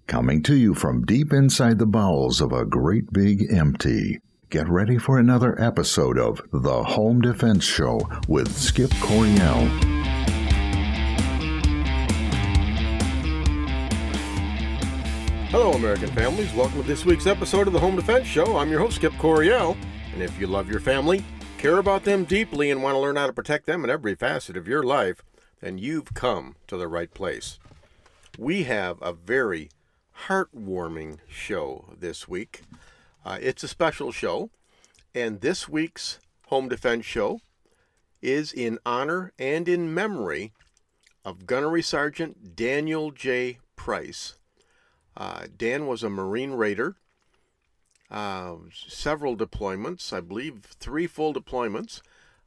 Coming to you from deep inside the bowels of a great big empty. Get ready for another episode of The Home Defense Show with Skip Coryell. Hello, American families. Welcome to this week's episode of The Home Defense Show. I'm your host, Skip Coryell. And if you love your family, care about them deeply, and want to learn how to protect them in every facet of your life, then you've come to the right place. We have a very heartwarming show this week. It's a special show, and this week's Home Defense Show is in honor and in memory of Gunnery Sergeant Daniel J. Price. Dan was a Marine Raider, several deployments, I believe 3 full deployments.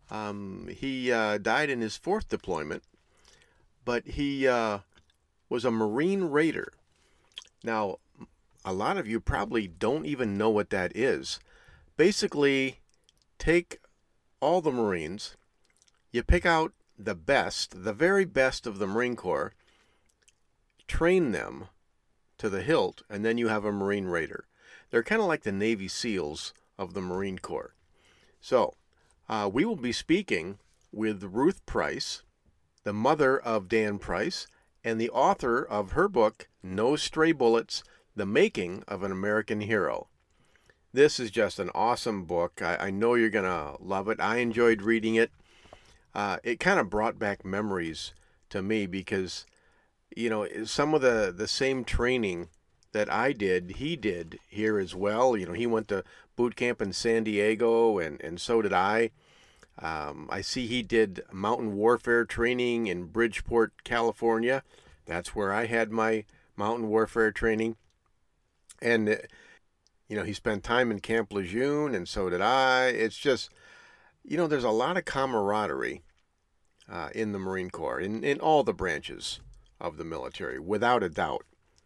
He died in his 4th deployment, but he was a Marine Raider. Now, a lot of you probably don't even know what that is. Basically, take all the Marines, you pick out the best, the very best of the Marine Corps, train them to the hilt, and then you have a Marine Raider. They're kind of like the Navy SEALs of the Marine Corps. So, we will be speaking with Ruth Price, the mother of Dan Price, and the author of her book, No Stray Bullets, The Making of an American Hero. This is just an awesome book. I know you're going to love it. I enjoyed reading it. It kind of brought back memories to me because, you know, some of the same training that I did, he did here as well. You know, he went to boot camp in San Diego, and so did I. I see he did mountain warfare training in Bridgeport, California. That's where I had my mountain warfare training. And, you know, he spent time in Camp Lejeune, and so did I. It's just, you know, there's a lot of camaraderie in the Marine Corps, in all the branches of the military, without a doubt.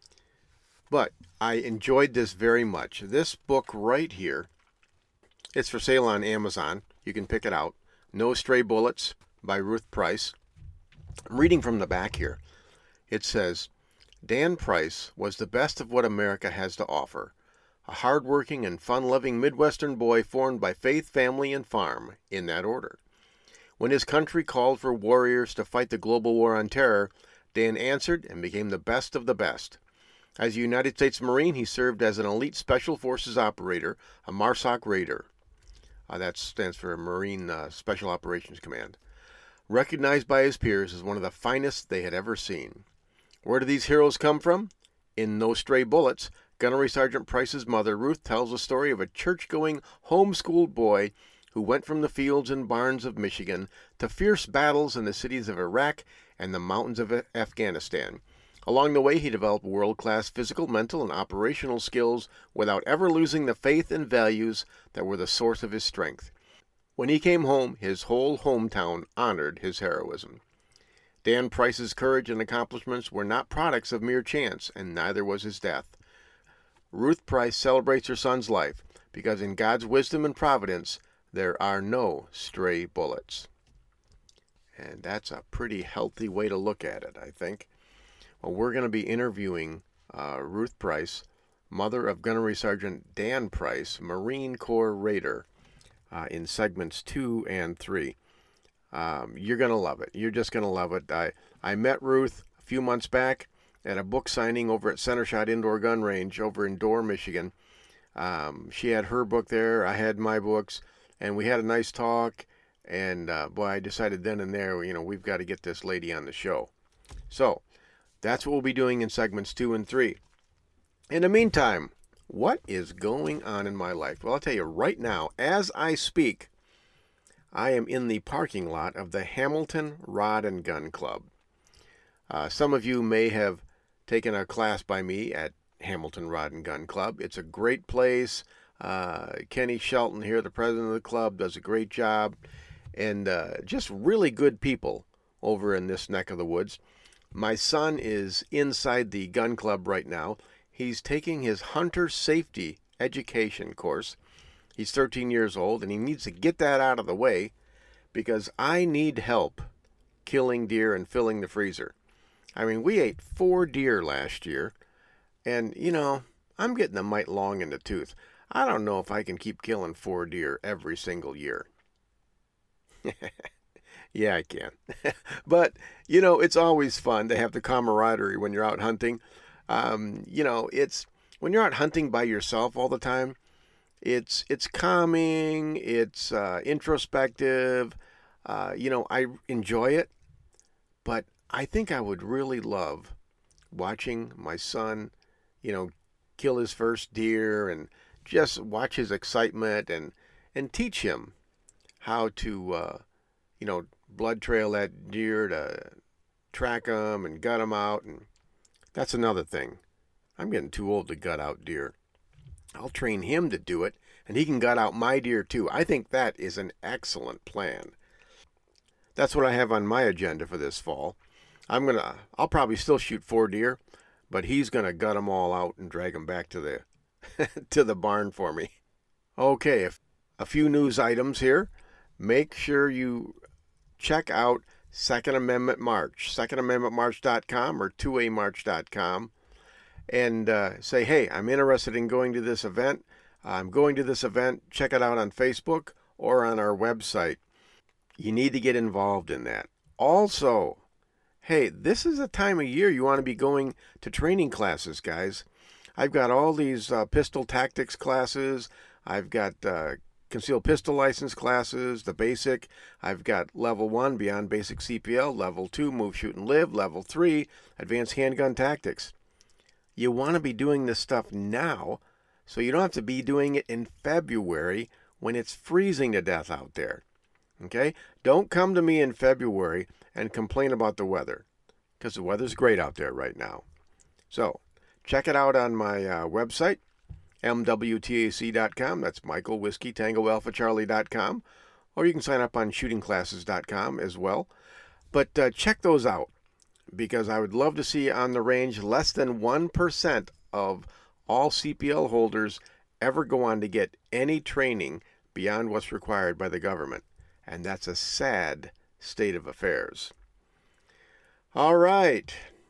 But I enjoyed this very much. This book right here, it's for sale on Amazon. You can pick it out. No Stray Bullets by Ruth Price. I'm reading from the back here. It says, Dan Price was the best of what America has to offer. A hard-working and fun-loving Midwestern boy formed by faith, family, and farm, in that order. When his country called for warriors to fight the global war on terror, Dan answered and became the best of the best. As a United States Marine, he served as an elite Special Forces operator, a MARSOC Raider. That stands for Marine Special Operations Command. Recognized by his peers as one of the finest they had ever seen. Where do these heroes come from? In No Stray Bullets, Gunnery Sergeant Price's mother, Ruth, tells the story of a church-going, homeschooled boy who went from the fields and barns of Michigan to fierce battles in the cities of Iraq and the mountains of Afghanistan. Along the way, he developed world-class physical, mental, and operational skills without ever losing the faith and values that were the source of his strength. When he came home, his whole hometown honored his heroism. Dan Price's courage and accomplishments were not products of mere chance, and neither was his death. Ruth Price celebrates her son's life because in God's wisdom and providence, there are no stray bullets. And that's a pretty healthy way to look at it, I think. Well, we're going to be interviewing Ruth Price, mother of Gunnery Sergeant Dan Price, Marine Corps Raider, in segments 2 and 3. You're going to love it. You're just going to love it. I met Ruth a few months back at a book signing over at Centershot Indoor Gun Range over in Dorr, Michigan. She had her book there. I had my books, and we had a nice talk. And, boy, I decided then and there, you know, we've got to get this lady on the show. So, that's what we'll be doing in segments 2 and 3. In the meantime, what is going on in my life? Well, I'll tell you right now, as I speak, I am in the parking lot of the Hamilton Rod and Gun Club. Some of you may have taken a class by me at Hamilton Rod and Gun Club. It's a great place. Kenny Shelton here, the president of the club, does a great job. And just really good people over in this neck of the woods. My son is inside the gun club right now. He's taking his hunter safety education course. He's 13 years old, and he needs to get that out of the way because I need help killing deer and filling the freezer. I mean, we ate 4 deer last year, And, I'm getting a mite long in the tooth. I don't know if I can keep killing 4 deer every single year. Yeah, I can. But, it's always fun to have the camaraderie when you're out hunting. It's when you're out hunting by yourself all the time, it's calming, it's introspective. I enjoy it, but I think I would really love watching my son, kill his first deer and just watch his excitement and teach him how to, blood trail that deer, to track him and gut him out. And that's another thing. I'm getting too old to gut out deer. I'll train him to do it, and he can gut out my deer too. I think that is an excellent plan. That's what I have on my agenda for this fall. I'll probably still shoot 4 deer, but he's gonna gut them all out and drag them back to the to the barn for me. Okay, a few news items here. Make sure you check out Second Amendment March, secondamendmentmarch.com or 2amarch.com, and say, hey, I'm interested in going to this event. I'm going to this event. Check it out on Facebook or on our website. You need to get involved in that. Also, hey, this is a time of year you want to be going to training classes, guys. I've got all these pistol tactics classes. I've got concealed pistol license classes, the basic. I've got level 1, Beyond Basic CPL, level 2, Move, Shoot, and Live, level 3, Advanced Handgun Tactics. You want to be doing this stuff now so you don't have to be doing it in February when it's freezing to death out there. Okay? Don't come to me in February and complain about the weather, because the weather's great out there right now. So, check it out on my website, mwtac.com. That's Michael Whiskey Tango Alpha Charlie.com. Or you can sign up on shootingclasses.com as well. But check those out, because I would love to see on the range less than 1% of all CPL holders ever go on to get any training beyond what's required by the government. And that's a sad state of affairs. All right.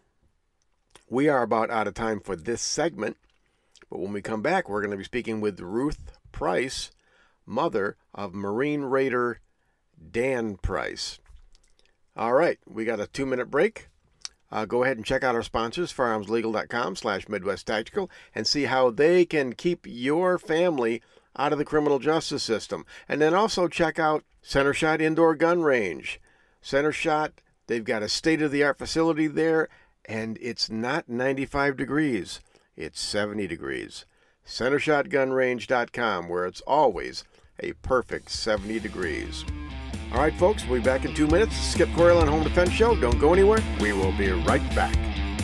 We are about out of time for this segment, but when we come back, we're going to be speaking with Ruth Price, mother of Marine Raider Dan Price. All right, we got a 2-minute break. Go ahead and check out our sponsors, firearmslegal.com/MidwestTactical, and see how they can keep your family out of the criminal justice system. And then also check out Center Shot Indoor Gun Range. Center Shot, they've got a state-of-the-art facility there, and it's not 95 degrees. It's 70 degrees. CenterShotGunRange.com, where it's always a perfect 70 degrees. All right, folks, we'll be back in 2 minutes. Skip Coryell on Home Defense Show. Don't go anywhere. We will be right back.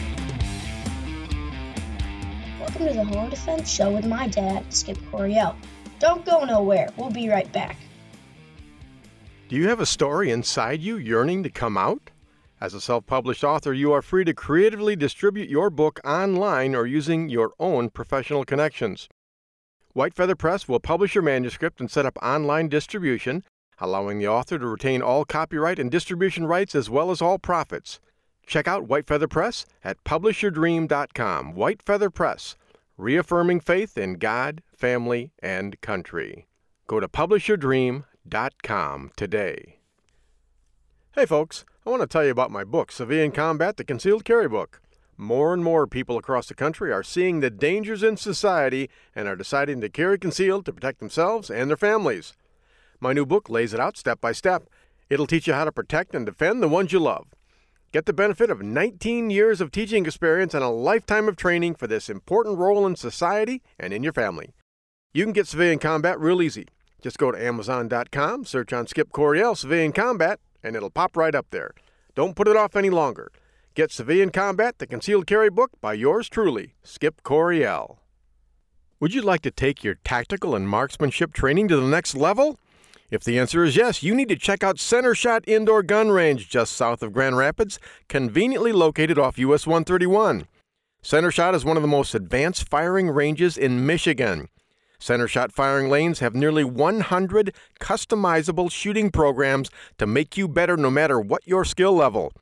Welcome to the Home Defense Show with my dad, Skip Coryell. Don't go nowhere. We'll be right back. Do you have a story inside you yearning to come out? As a self-published author, you are free to creatively distribute your book online or using your own professional connections. White Feather Press will publish your manuscript and set up online distribution, allowing the author to retain all copyright and distribution rights as well as all profits. Check out White Feather Press at publishyourdream.com. White Feather Press, reaffirming faith in God, family, and country. Go to publishyourdream.com today. Hey folks, I want to tell you about my book, Civilian Combat, the Concealed Carry Book. More and more people across the country are seeing the dangers in society and are deciding to carry concealed to protect themselves and their families. My new book lays it out step by step. It'll teach you how to protect and defend the ones you love. Get the benefit of 19 years of teaching experience and a lifetime of training for this important role in society and in your family. You can get Civilian Combat real easy. Just go to Amazon.com, search on Skip Coryell Civilian Combat, and it'll pop right up there. Don't put it off any longer. Get Civilian Combat, the Concealed Carry Book by yours truly, Skip Coryell. Would you like to take your tactical and marksmanship training to the next level? If the answer is yes, you need to check out Center Shot Indoor Gun Range just south of Grand Rapids, conveniently located off US 131. Center Shot is one of the most advanced firing ranges in Michigan. Center Shot firing lanes have nearly 100 customizable shooting programs to make you better no matter what your skill level.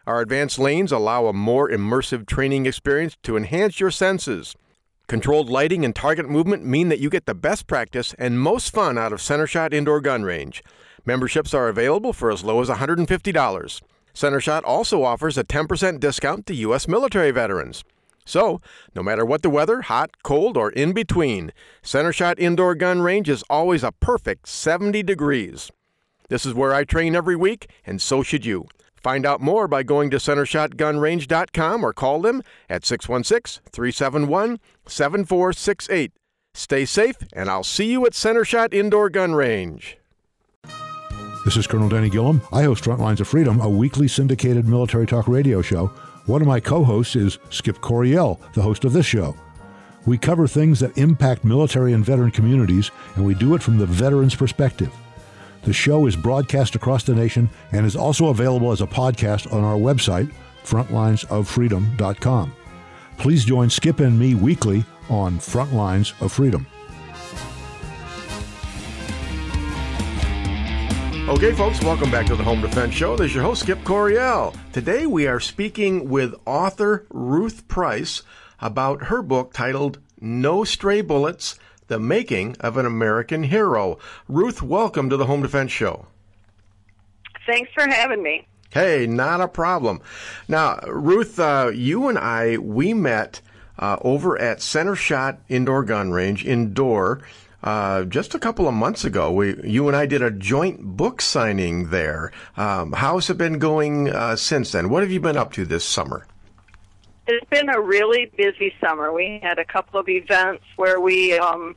Our advanced lanes allow a more immersive training experience to enhance your senses. Controlled lighting and target movement mean that you get the best practice and most fun out of CenterShot Indoor Gun Range. Memberships are available for as low as $150. CenterShot also offers a 10% discount to U.S. military veterans. So, no matter what the weather, hot, cold, or in between, CenterShot Indoor Gun Range is always a perfect 70 degrees. This is where I train every week, and so should you. Find out more by going to CenterShotGunRange.com or call them at 616-371-7468. Stay safe, and I'll see you at CenterShot Indoor Gun Range. This is Colonel Danny Gillum. I host Frontlines of Freedom, a weekly syndicated military talk radio show. One of my co-hosts is Skip Coryell, the host of this show. We cover things that impact military and veteran communities, and we do it from the veteran's perspective. The show is broadcast across the nation and is also available as a podcast on our website, frontlinesoffreedom.com. Please join Skip and me weekly on Frontlines of Freedom. Okay, folks, welcome back to the Home Defense Show. This is your host, Skip Coryell. Today we are speaking with author Ruth Price about her book titled No Stray Bullets, The Making of an American Hero. Ruth, welcome to the Home Defense Show. Thanks for having me. Hey, not a problem. Now, Ruth, you and I, we met over at CenterShot Indoor Gun Range in Dorr just a couple of months ago. You and I did a joint book signing there. How's it been going since then? What have you been up to this summer? It's been a really busy summer. We had a couple of events where we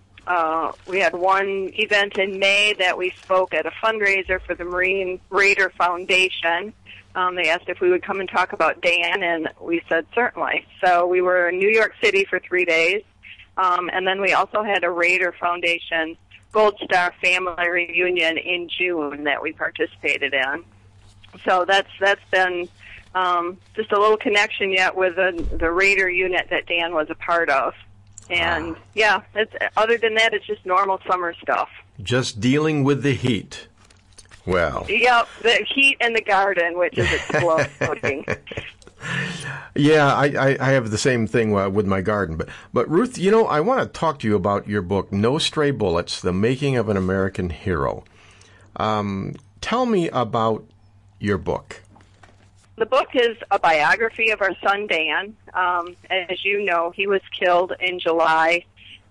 had one event in May that we spoke at a fundraiser for the Marine Raider Foundation. They asked if we would come and talk about Dan, and we said certainly. So we were in New York City for 3 days, and then we also had a Raider Foundation Gold Star Family Reunion in June that we participated in. So that's been just a little connection yet with the Raider unit that Dan was a part of. And, yeah, other than that, it's just normal summer stuff. Just dealing with the heat. Well. Yep, the heat and the garden, which is exploding. Yeah, I have the same thing with my garden. But Ruth, you know, I want to talk to you about your book, No Stray Bullets, The Making of an American Hero. Tell me about your book. The book is a biography of our son, Dan. As you know, he was killed in July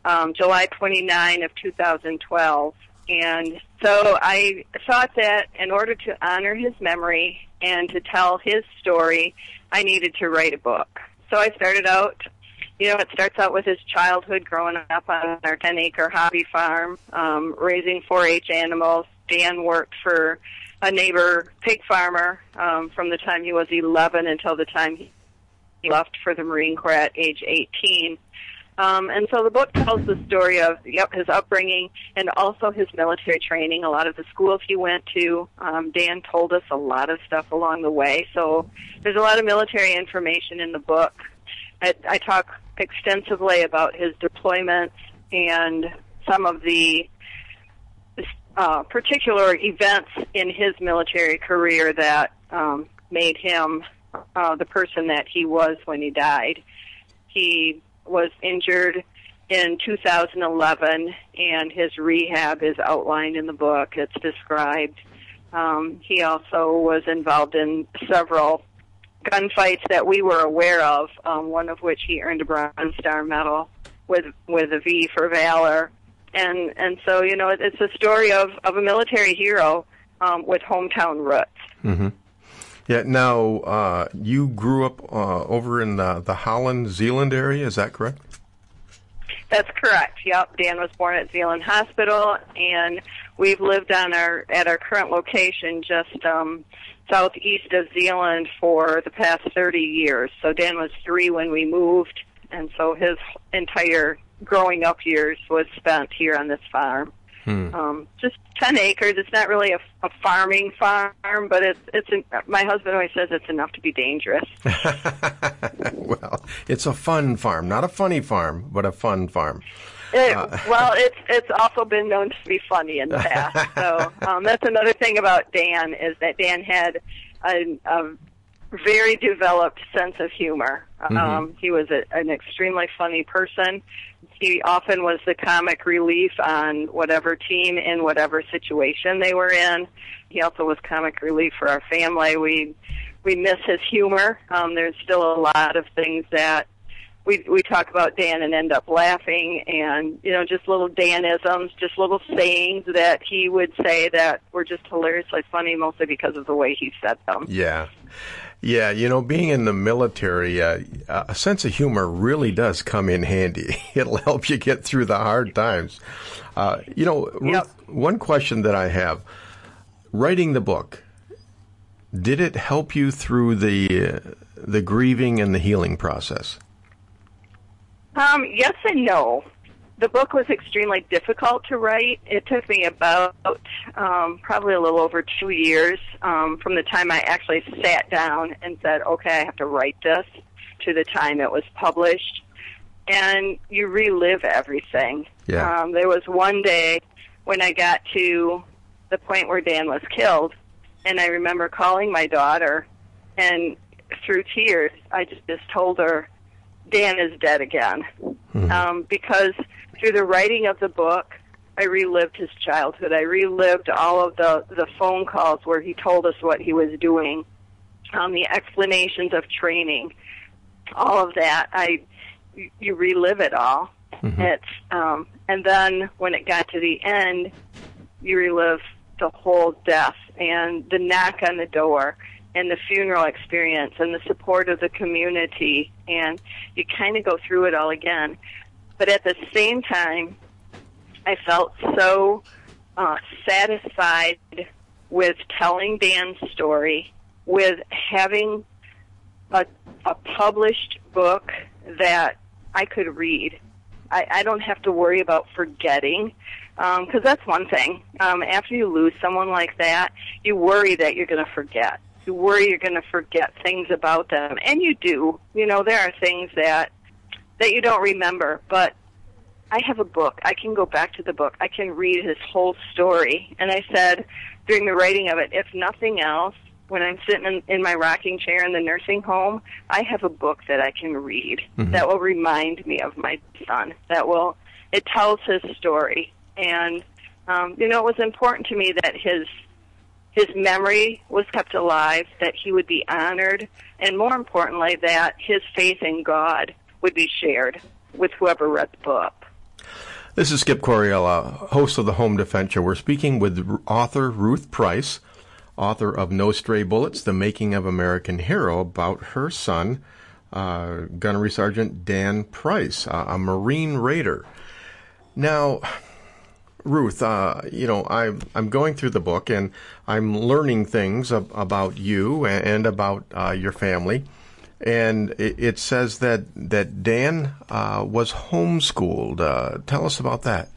29 of 2012. And so I thought that in order to honor his memory and to tell his story, I needed to write a book. So I started out, it starts out with his childhood growing up on our 10-acre hobby farm, raising 4-H animals. Dan worked for a neighbor pig farmer from the time he was 11 until the time he left for the Marine Corps at age 18. And so the book tells the story of his upbringing and also his military training, a lot of the schools he went to. Dan told us a lot of stuff along the way. So there's a lot of military information in the book. I talk extensively about his deployments and some of the particular events in his military career that made him the person that he was when he died. He was injured in 2011, and his rehab is outlined in the book. It's described. He also was involved in several gunfights that we were aware of, one of which he earned a Bronze Star Medal with a V for Valor. And so, it's a story of a military hero with hometown roots. Mm-hmm. Yeah, now, you grew up over in the Holland, Zeeland area, is that correct? That's correct, yep. Dan was born at Zeeland Hospital, and we've lived at our current location just southeast of Zeeland for the past 30 years. So Dan was 3 when we moved, and so his entire growing up years was spent here on this farm. Just 10 acres. It's not really a farming farm, but my husband always says it's enough to be dangerous. Well, it's a fun farm, not a funny farm, but a fun farm. Well, it's also been known to be funny in the past. So that's another thing about Dan is that Dan had a very developed sense of humor. He was an extremely funny person. He often was the comic relief on whatever team in whatever situation they were in. He also was comic relief for our family. We miss his humor. There's still a lot of things that we talk about Dan and end up laughing, and, just little Danisms, just little sayings that he would say that were just hilariously funny, mostly because of the way he said them. Yeah. Yeah, being in the military, a sense of humor really does come in handy. It'll help you get through the hard times. Ruth, one question that I have, writing the book, did it help you through the grieving and the healing process? Yes and no. The book was extremely difficult to write. It took me about probably a little over 2 years from the time I actually sat down and said, okay, I have to write this, to the time it was published. And you relive everything. Yeah. There was one day when I got to the point where Dan was killed, and I remember calling my daughter, and through tears, I just told her, Dan is dead again. Because through the writing of the book, I relived his childhood. I relived all of the phone calls where he told us what he was doing, the explanations of training, all of that. You relive it all. It's and then when it got to the end, you relive the whole death and the knock on the door and the funeral experience and the support of the community, and you kind of go through it all again. But at the same time, I felt so satisfied with telling Dan's story, with having a published book that I could read. I don't have to worry about forgetting, because that's one thing. After you lose someone like that, you worry that you're going to forget. You worry you're going to forget things about them, and you do. There are things that you don't remember, but I have a book. I can go back to the book. I can read his whole story. And I said during the writing of it, if nothing else, when I'm sitting in my rocking chair in the nursing home, I have a book that I can read that will remind me of my son. It tells his story. And, it was important to me that his memory was kept alive, that he would be honored, and more importantly, that his faith in God would be shared with whoever read the book. This is Skip Coryell, host of the Home Defense Show. We're speaking with author Ruth Price, author of No Stray Bullets, The Making of American Hero, about her son, Gunnery Sergeant Dan Price, a Marine Raider. Now, Ruth, I'm going through the book and I'm learning things about you and about your family. And it says that Dan was homeschooled. Tell us about that.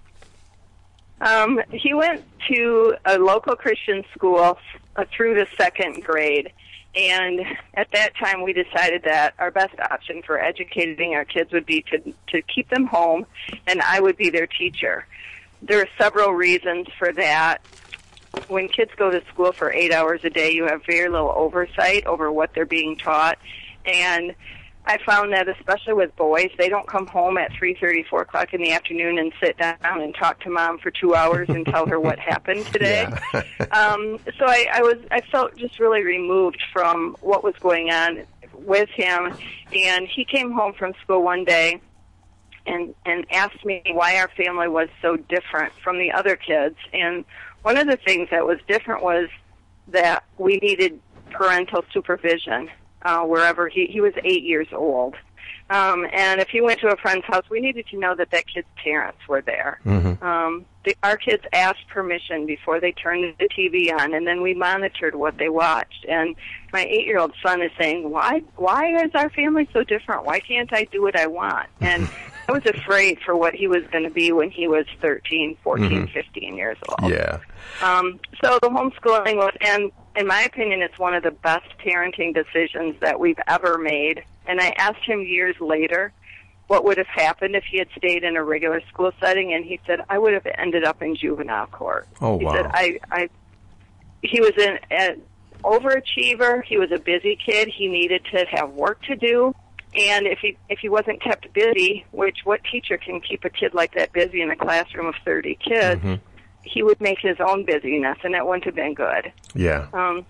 He went to a local Christian school through the second grade. And at that time, we decided that our best option for educating our kids would be to keep them home, and I would be their teacher. There are several reasons for that. When kids go to school for 8 hours a day, you have very little oversight over what they're being taught. And I found that especially with boys, they don't come home at 3:30, 4 o'clock in the afternoon and sit down and talk to mom for 2 hours and tell her what happened today. Yeah. So I felt just really removed from what was going on with him. And he came home from school one day and asked me why our family was so different from the other kids. And one of the things that was different was that we needed parental supervision wherever he was 8 years old. And if he went to a friend's house, we needed to know that kid's parents were there. Mm-hmm. Our kids asked permission before they turned the TV on, and then we monitored what they watched. And my 8-year-old son is saying, why is our family so different? Why can't I do what I want? And I was afraid for what he was going to be when he was 13, 14, mm-hmm. 15 years old. Yeah. So the homeschooling was, and in my opinion, it's one of the best parenting decisions that we've ever made. And I asked him years later what would have happened if he had stayed in a regular school setting, and he said, I would have ended up in juvenile court. Oh, wow. He said, he was overachiever. He was a busy kid. He needed to have work to do. And if he wasn't kept busy, which what teacher can keep a kid like that busy in a classroom of 30 kids, he would make his own busyness, and that wouldn't have been good. Yeah.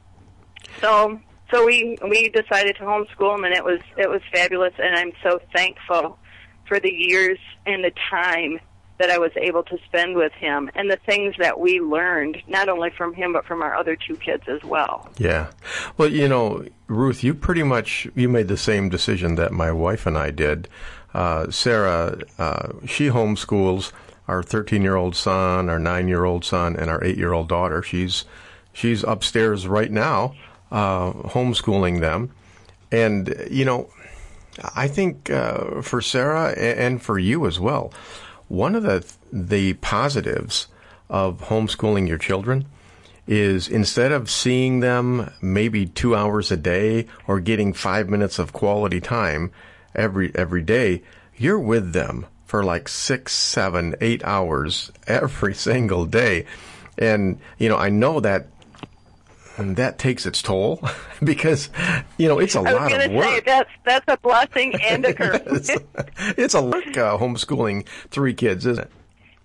So we decided to homeschool him, and it was fabulous, and I'm so thankful for the years and the time that I was able to spend with him and the things that we learned, not only from him, but from our other two kids as well. Yeah. Well, you know, Ruth, you made the same decision that my wife and I did. Sarah, she homeschools our 13-year-old son, our 9-year-old son, and our 8-year-old daughter. She's upstairs right now, homeschooling them. And, you know, I think for Sarah and for you as well, one of the positives of homeschooling your children is instead of seeing them maybe 2 hours a day or getting 5 minutes of quality time every day, you're with them for like 6, 7, 8 hours every single day. And, you know, I know that takes its toll because, you know, it's a lot of work. I was going to say, that's a blessing and a curse. It's a lot homeschooling 3 kids, isn't it?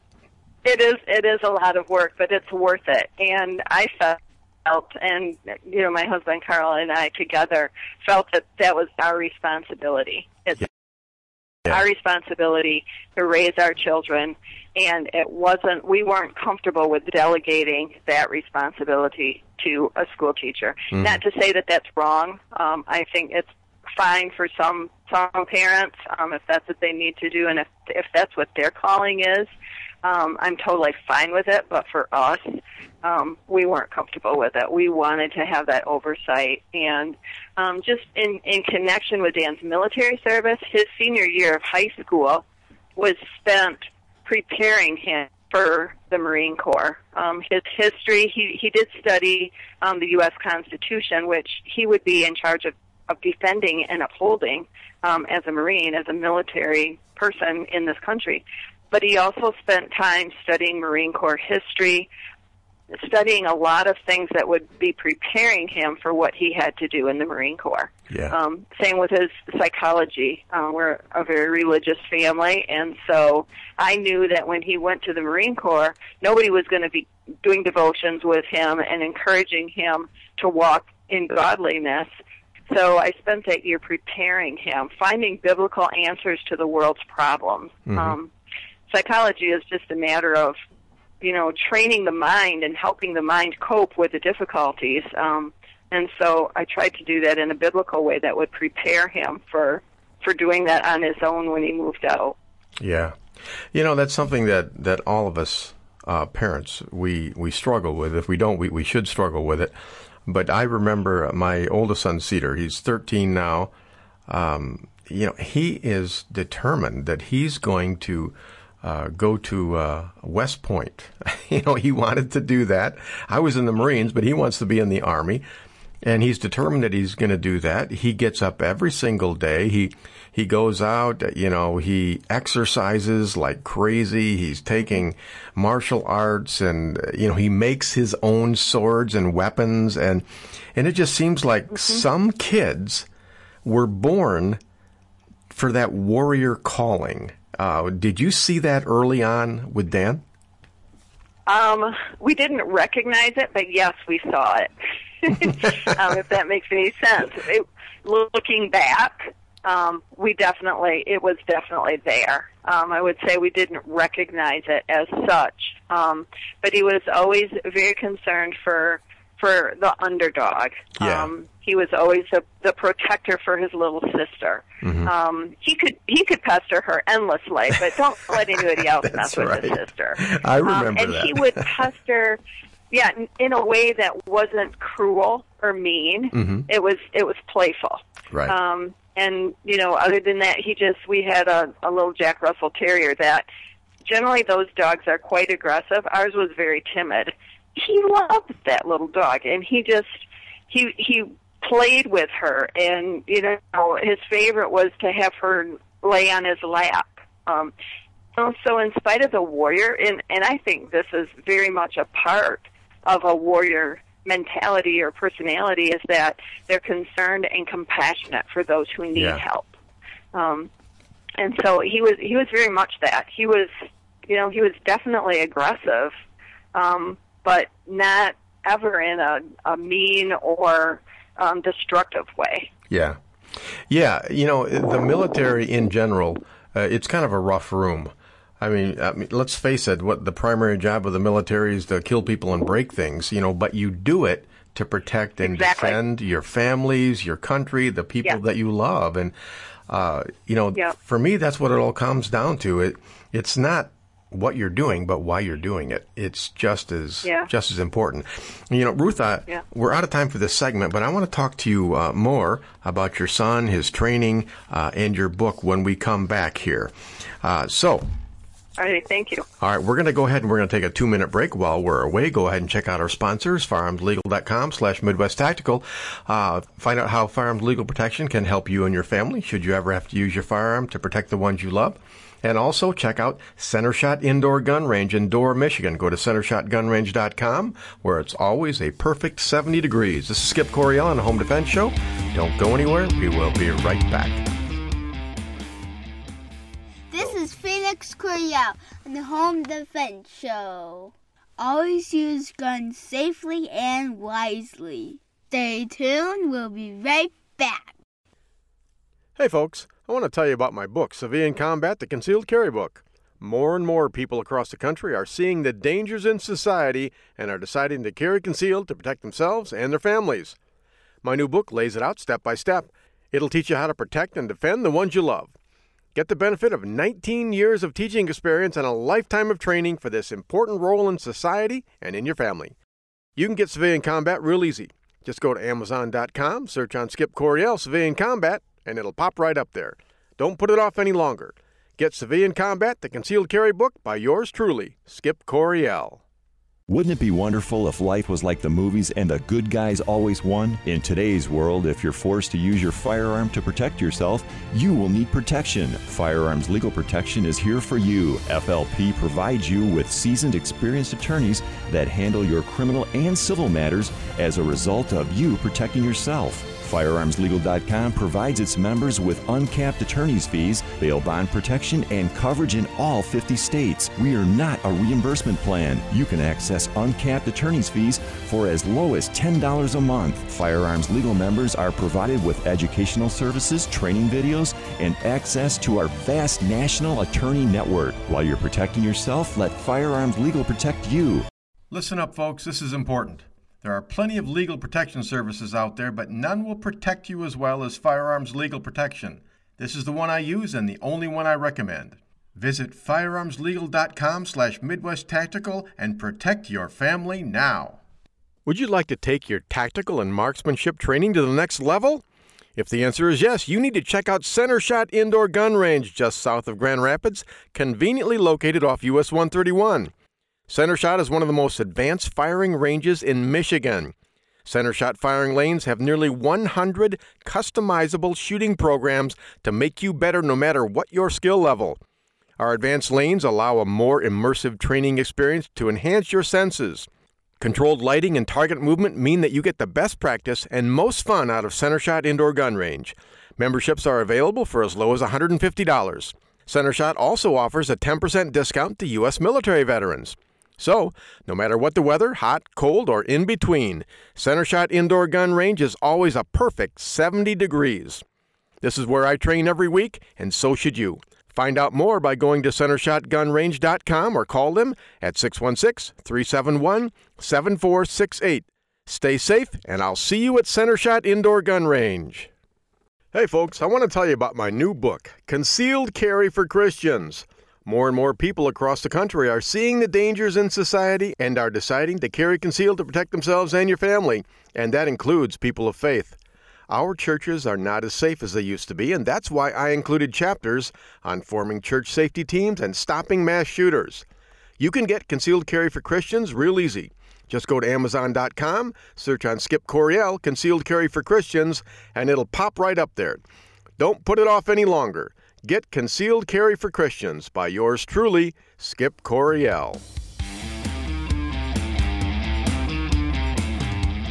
It is a lot of work, but it's worth it. And I felt, and, you know, my husband Carl and I together felt that was our responsibility. It's our responsibility to raise our children, and we weren't comfortable with delegating that responsibility to a school teacher. Not to say that that's wrong. I think it's fine for some parents if that's what they need to do, and if that's what their calling is, I'm totally fine with it. But for us, we weren't comfortable with it. We wanted to have that oversight, and just in connection with Dan's military service, his senior year of high school was spent preparing him for the Marine Corps. His history, he did study the U.S. Constitution, which he would be in charge of defending and upholding as a Marine, as a military person in this country. But he also spent time studying Marine Corps history, studying a lot of things that would be preparing him for what he had to do in the Marine Corps. Yeah. Same with his psychology. We're a very religious family, and so I knew that when he went to the Marine Corps, nobody was going to be doing devotions with him and encouraging him to walk in godliness. So I spent that year preparing him, finding biblical answers to the world's problems. Psychology is just a matter of, you know, training the mind and helping the mind cope with the difficulties. And so I tried to do that in a biblical way that would prepare him for doing that on his own when he moved out. Yeah. You know, that's something that all of us parents, we struggle with. If we don't, we should struggle with it. But I remember my oldest son, Cedar, he's 13 now. You know, he is determined that he's going to go to West Point. You know, he wanted to do that. I was in the Marines, but he wants to be in the Army. And he's determined that he's going to do that. He gets up every single day. He goes out, you know, he exercises like crazy. He's taking martial arts and, you know, he makes his own swords and weapons. And it just seems like some kids were born for that warrior calling. Did you see that early on with Dan? We didn't recognize it, but yes, we saw it. If that makes any sense. Looking back, it was definitely there. I would say we didn't recognize it as such. But he was always very concerned for the underdog. Yeah. He was always the protector for his little sister. He could pester her endlessly, but don't let anybody else mess with his sister. I remember that. And he would pester, in a way that wasn't cruel or mean. It was playful. Right. And you know, other than that, we had a little Jack Russell Terrier that generally those dogs are quite aggressive. Ours was very timid. He loved that little dog, and he played with her, and you know, his favorite was to have her lay on his lap. So in spite of the warrior, and I think this is very much a part of a warrior mentality or personality is that they're concerned and compassionate for those who need help. And so he was very much that. He was definitely aggressive, but not ever in a mean or destructive way. Yeah. Yeah, the military in general, it's kind of a rough room. I mean, let's face it, what the primary job of the military is to kill people and break things, but you do it to protect and defend your families, your country, the people that you love. And, for me, that's what it all comes down to. It's not what you're doing, but why you're doing it. It's just as important. Ruth, we're out of time for this segment, but I want to talk to you more about your son, his training, and your book when we come back here. All right, thank you. All right, we're going to go ahead and we're going to take a 2-minute break. While we're away, go ahead and check out our sponsors, firearmslegal.com/MidwestTactical. Find out how Firearms Legal Protection can help you and your family should you ever have to use your firearm to protect the ones you love. And also check out CenterShot Indoor Gun Range in Dorr, Michigan. Go to CenterShotGunRange.com, where it's always a perfect 70 degrees. This is Skip Coryell on the Home Defense Show. Don't go anywhere. We will be right back. This is Felix Coryell on the Home Defense Show. Always use guns safely and wisely. Stay tuned. We'll be right back. Hey, folks. I want to tell you about my book, Civilian Combat, the Concealed Carry Book. More and more people across the country are seeing the dangers in society and are deciding to carry concealed to protect themselves and their families. My new book lays it out step by step. It'll teach you how to protect and defend the ones you love. Get the benefit of 19 years of teaching experience and a lifetime of training for this important role in society and in your family. You can get Civilian Combat real easy. Just go to Amazon.com, search on Skip Coryell Civilian Combat, and it'll pop right up there. Don't put it off any longer. Get Civilian Combat, the Concealed Carry Book by yours truly, Skip Coryell. Wouldn't it be wonderful if life was like the movies and the good guys always won? In today's world, if you're forced to use your firearm to protect yourself, you will need protection. Firearms Legal Protection is here for you. FLP provides you with seasoned, experienced attorneys that handle your criminal and civil matters as a result of you protecting yourself. FirearmsLegal.com provides its members with uncapped attorney's fees, bail bond protection, and coverage in all 50 states. We are not a reimbursement plan. You can access uncapped attorney's fees for as low as $10 a month. Firearms Legal members are provided with educational services, training videos, and access to our vast national attorney network. While you're protecting yourself, let Firearms Legal protect you. Listen up, folks. This is important. There are plenty of legal protection services out there, but none will protect you as well as Firearms Legal Protection. This is the one I use and the only one I recommend. Visit firearmslegal.com/MidwestTactical and protect your family now. Would you like to take your tactical and marksmanship training to the next level? If the answer is yes, you need to check out CenterShot Indoor Gun Range just south of Grand Rapids, conveniently located off US 131. CenterShot is one of the most advanced firing ranges in Michigan. CenterShot firing lanes have nearly 100 customizable shooting programs to make you better no matter what your skill level. Our advanced lanes allow a more immersive training experience to enhance your senses. Controlled lighting and target movement mean that you get the best practice and most fun out of CenterShot Indoor Gun Range. Memberships are available for as low as $150. CenterShot also offers a 10% discount to U.S. military veterans. So, no matter what the weather, hot, cold, or in between, CenterShot Indoor Gun Range is always a perfect 70 degrees. This is where I train every week, and so should you. Find out more by going to CenterShotGunRange.com or call them at 616-371-7468. Stay safe, and I'll see you at CenterShot Indoor Gun Range. Hey folks, I want to tell you about my new book, Concealed Carry for Christians. More and more people across the country are seeing the dangers in society and are deciding to carry concealed to protect themselves and your family, and that includes people of faith. Our churches are not as safe as they used to be, and that's why I included chapters on forming church safety teams and stopping mass shooters. You can get Concealed Carry for Christians real easy. Just go to Amazon.com, search on Skip Coryell, Concealed Carry for Christians, and it'll pop right up there. Don't put it off any longer. Get Concealed Carry for Christians by yours truly, Skip Coryell.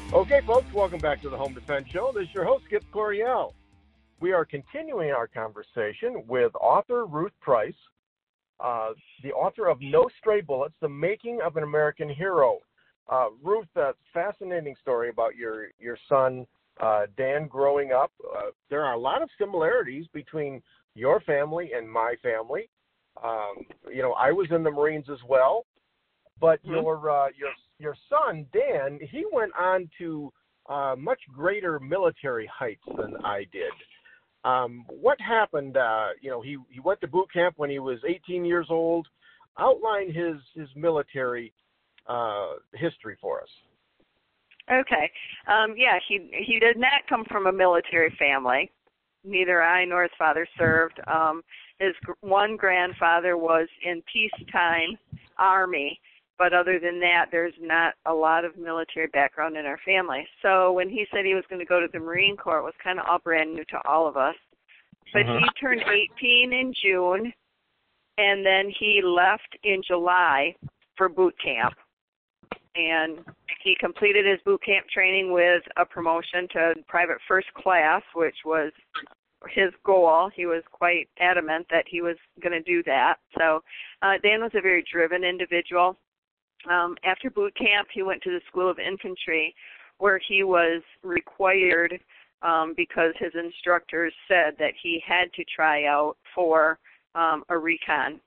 Okay, folks, welcome back to the Home Defense Show. This is your host, Skip Coryell. We are continuing our conversation with author Ruth Price, the author of No Stray Bullets, The Making of an American Hero. Ruth, a fascinating story about your son, Dan, growing up. There are a lot of similarities between your family and my family. I was in the Marines as well, but your son, Dan, he went on to much greater military heights than I did. What happened? He went to boot camp when he was 18 years old. Outline his military history for us. Okay. He did not come from a military family. Neither I nor his father served. His one grandfather was in peacetime Army, but other than that, there's not a lot of military background in our family. So when he said he was going to go to the Marine Corps, it was kind of all brand new to all of us. But he turned 18 in June, and then he left in July for boot camp. And he completed his boot camp training with a promotion to private first class, which was his goal. He was quite adamant that he was going to do that. So Dan was a very driven individual. After boot camp, he went to the School of Infantry, where he was required, because his instructors said that he had to try out for a reconnaissance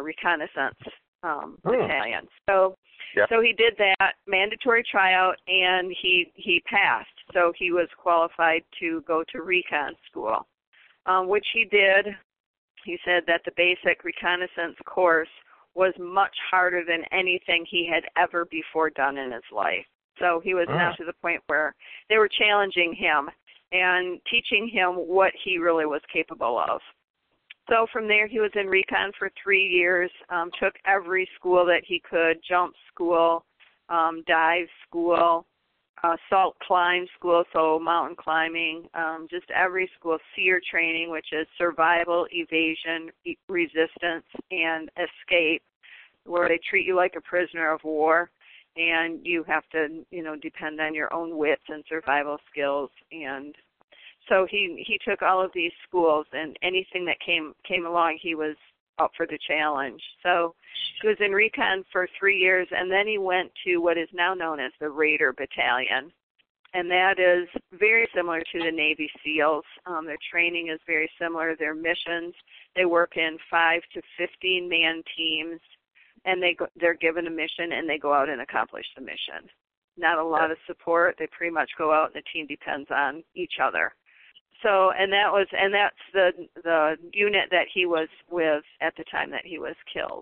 battalion. So he did that mandatory tryout, and he passed. So he was qualified to go to recon school, which he did. He said that the basic reconnaissance course was much harder than anything he had ever before done in his life. So he was now to the point where they were challenging him and teaching him what he really was capable of. So from there, he was in recon for 3 years, took every school that he could, jump school, dive school, salt climb school, so mountain climbing, just every school, SEER training, which is survival, evasion, resistance, and escape, where they treat you like a prisoner of war, and you have to, depend on your own wits and survival skills. And so he took all of these schools, and anything that came along, he was up for the challenge. So he was in recon for 3 years, and then he went to what is now known as the Raider Battalion. And that is very similar to the Navy SEALs. Their training is very similar. Their missions, they work in 5 to 15-man teams, and they're given a mission, and they go out and accomplish the mission. Not a lot of support. They pretty much go out, and the team depends on each other. So, that's the unit that he was with at the time that he was killed.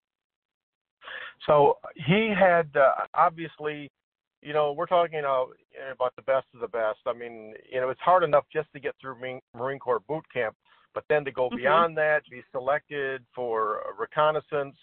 So he had obviously, we're talking about the best of the best. I mean, it's hard enough just to get through Marine Corps boot camp, but then to go beyond that, be selected for reconnaissance.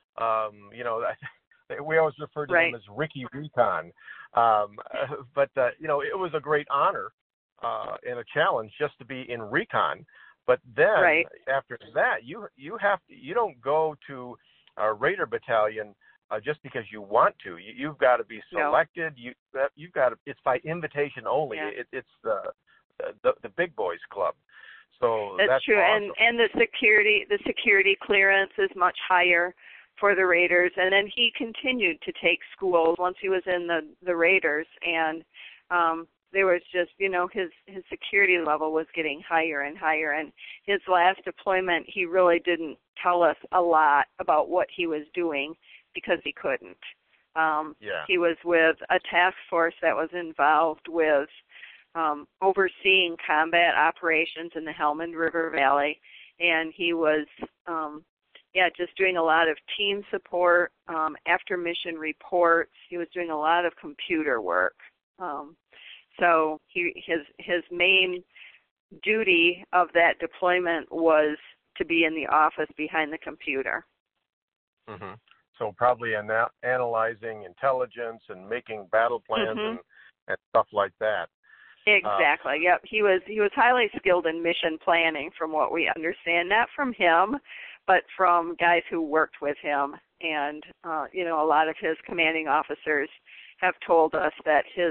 We always refer to him as Ricky Recon. But it was a great honor and a challenge just to be in recon. But then after that, you don't go to a Raider Battalion just because you want to. You've got to be selected. No. You've got to. It's by invitation only. Yeah. It's the big boys club. So that's true. Awesome. And the security clearance is much higher for the Raiders. And then he continued to take schools once he was in the Raiders, and there was just, his security level was getting higher and higher. And his last deployment, he really didn't tell us a lot about what he was doing because he couldn't. He was with a task force that was involved with overseeing combat operations in the Helmand River Valley, and he was just doing a lot of team support, after mission reports. He was doing a lot of computer work. So his main duty of that deployment was to be in the office behind the computer. Mm-hmm. So probably analyzing intelligence and making battle plans and stuff like that. Exactly. Yep. He was highly skilled in mission planning, from what we understand, not from him, but from guys who worked with him. And a lot of his commanding officers have told us that his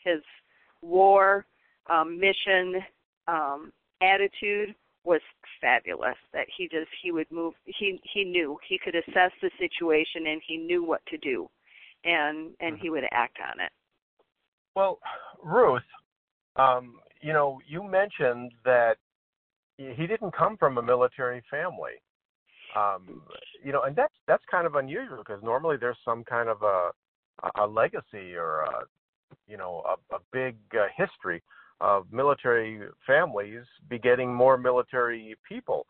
his war mission attitude was fabulous. That he would move. He knew he could assess the situation, and he knew what to do, and he would act on it. Well, Ruth, you mentioned that he didn't come from a military family, and that's kind of unusual because normally there's some kind of a legacy or a big history of military families begetting more military people.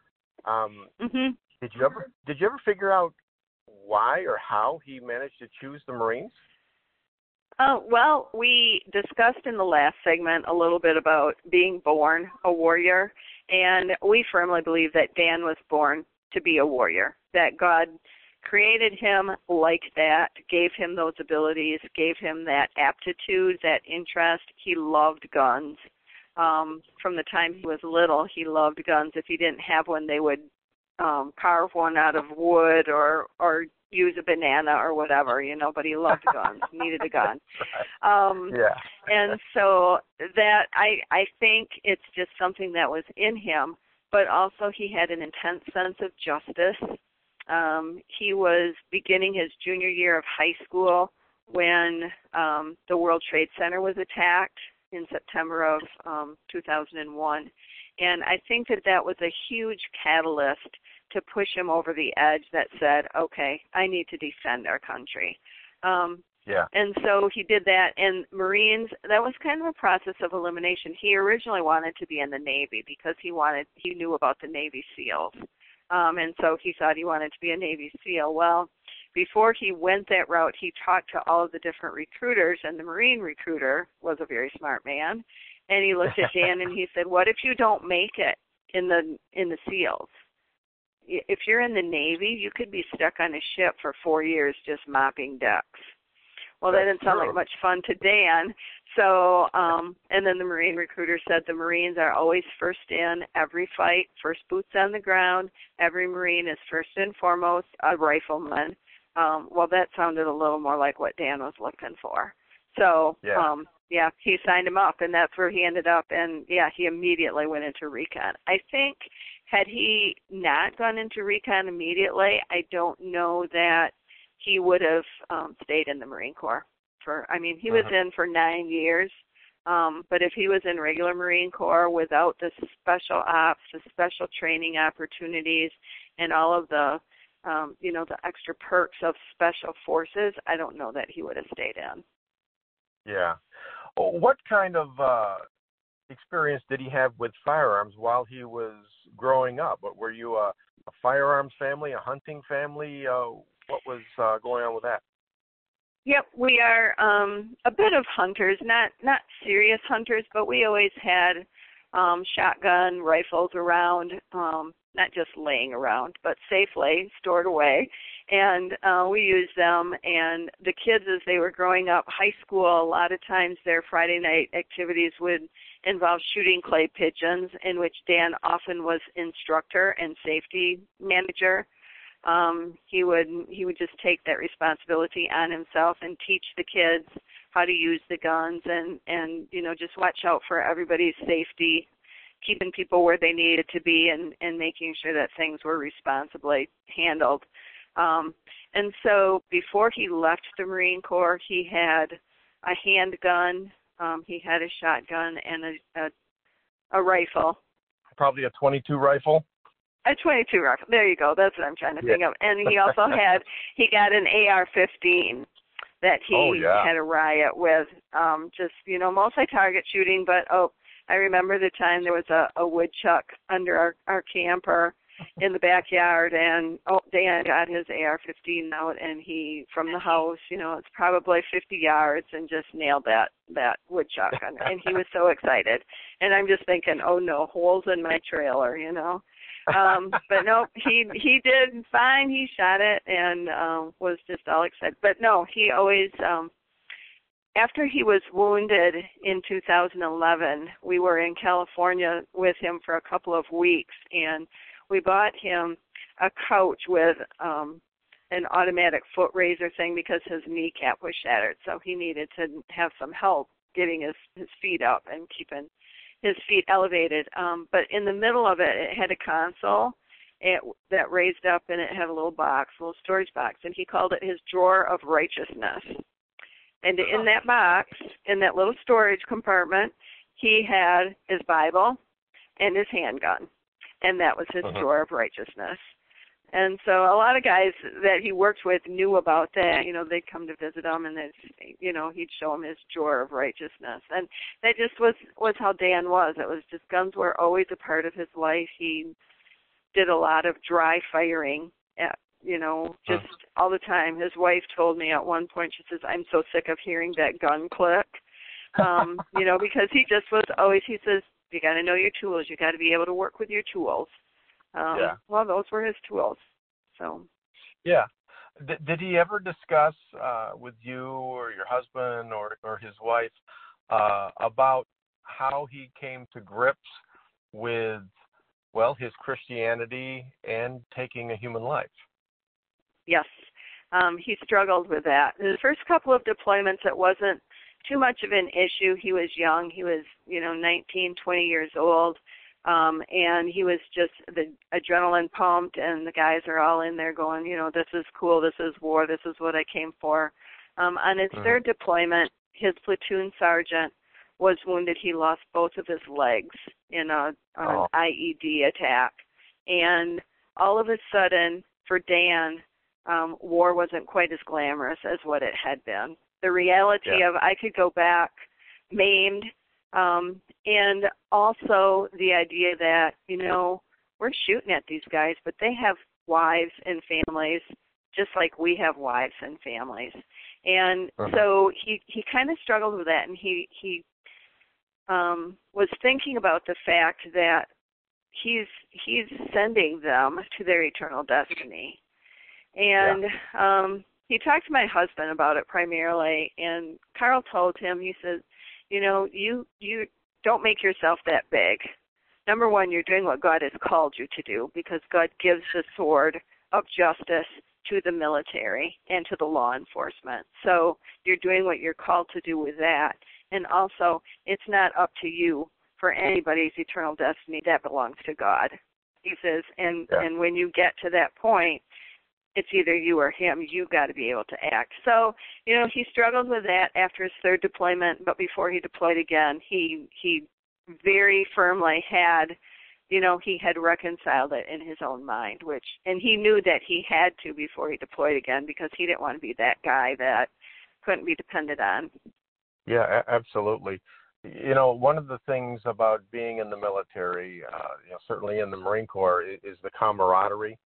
Did you ever figure out why or how he managed to choose the Marines? Well, we discussed in the last segment a little bit about being born a warrior, and we firmly believe that Dan was born to be a warrior, that God created him like that, gave him those abilities, gave him that aptitude, that interest. He loved guns. From the time he was little, he loved guns. If he didn't have one, they would carve one out of wood or use a banana or whatever, but he loved guns, needed a gun. And so that I think it's just something that was in him, but also he had an intense sense of justice. He was beginning his junior year of high school when the World Trade Center was attacked in September of 2001. And I think that was a huge catalyst to push him over the edge that said, okay, I need to defend our country. And so he did that. And Marines, that was kind of a process of elimination. He originally wanted to be in the Navy because he knew about the Navy SEALs. And so he thought he wanted to be a Navy SEAL. Well, before he went that route, he talked to all of the different recruiters, and the Marine recruiter was a very smart man. And he looked at Dan and he said, what if you don't make it in the SEALs? If you're in the Navy, you could be stuck on a ship for 4 years just mopping decks. Well, that didn't sound like much fun to Dan. So, and then the Marine recruiter said the Marines are always first in every fight, first boots on the ground. Every Marine is first and foremost a rifleman. Well, that sounded a little more like what Dan was looking for. So, he signed him up, and that's where he ended up. And, he immediately went into recon. I think had he not gone into recon immediately, I don't know that he would have stayed in the Marine Corps. He was in for 9 years, but if he was in regular Marine Corps without the special ops, the special training opportunities, and all of the, the extra perks of special forces, I don't know that he would have stayed in. Yeah. What kind of experience did he have with firearms while he was growing up? Were you a firearms family, a hunting family? What was going on with that? Yep, we are a bit of hunters, not serious hunters, but we always had shotgun rifles around, not just laying around, but safely stored away. And we used them, and the kids, as they were growing up, high school, a lot of times their Friday night activities would involve shooting clay pigeons, in which Dan often was instructor and safety manager. He would just take that responsibility on himself and teach the kids how to use the guns and just watch out for everybody's safety, keeping people where they needed to be and making sure that things were responsibly handled. And so before he left the Marine Corps, he had a handgun, he had a shotgun, and a rifle. Probably a .22 rifle? A .22 rifle. There you go. That's what I'm trying to think of. And he also he got an AR-15 that he had a riot with, multi-target shooting. But, I remember the time there was a woodchuck under our camper in the backyard, and Dan got his AR-15 out, and he, from the house, it's probably 50 yards, and just nailed that woodchuck. And he was so excited. And I'm just thinking, oh, no, holes in my trailer, but no, he did fine. He shot it and was just all excited. But no, he always, after he was wounded in 2011, we were in California with him for a couple of weeks, and we bought him a couch with an automatic foot raiser thing because his kneecap was shattered, so he needed to have some help getting his feet up and keeping his feet elevated. But in the middle of it, it had a console that raised up, and it had a little storage box, and he called it his drawer of righteousness. And in that box, in that little storage compartment, he had his Bible and his handgun, and that was his drawer of righteousness. And so a lot of guys that he worked with knew about that. They'd come to visit him, and he'd show them his drawer of righteousness. And that just was how Dan was. It was just guns were always a part of his life. He did a lot of dry firing, just all the time. His wife told me at one point, she says, "I'm so sick of hearing that gun click," because he just was always, he says, "You got to know your tools. You got to be able to work with your tools." Well, those were his tools. So. Yeah. Did he ever discuss with you or your husband or his wife about how he came to grips with, his Christianity and taking a human life? Yes. He struggled with that. The first couple of deployments, it wasn't too much of an issue. He was young. He was, 19, 20 years old. And he was just the adrenaline pumped, and the guys are all in there going, this is cool, this is war, this is what I came for. On his third deployment, his platoon sergeant was wounded. He lost both of his legs in an IED attack. And all of a sudden, for Dan, war wasn't quite as glamorous as what it had been. The reality of I could go back maimed, and also the idea that, we're shooting at these guys, but they have wives and families just like we have wives and families. And so he kind of struggled with that, and he was thinking about the fact that he's sending them to their eternal destiny. And he talked to my husband about it primarily, and Carl told him, he said, you don't make yourself that big. Number one, you're doing what God has called you to do, because God gives the sword of justice to the military and to the law enforcement. So you're doing what you're called to do with that. And also, it's not up to you for anybody's eternal destiny. That belongs to God. He says, and when you get to that point, it's either you or him. You've got to be able to act. So, he struggled with that after his third deployment, but before he deployed again, he very firmly had, he had reconciled it in his own mind, and he knew that he had to before he deployed again, because he didn't want to be that guy that couldn't be depended on. Yeah, absolutely. One of the things about being in the military, certainly in the Marine Corps, is the camaraderie.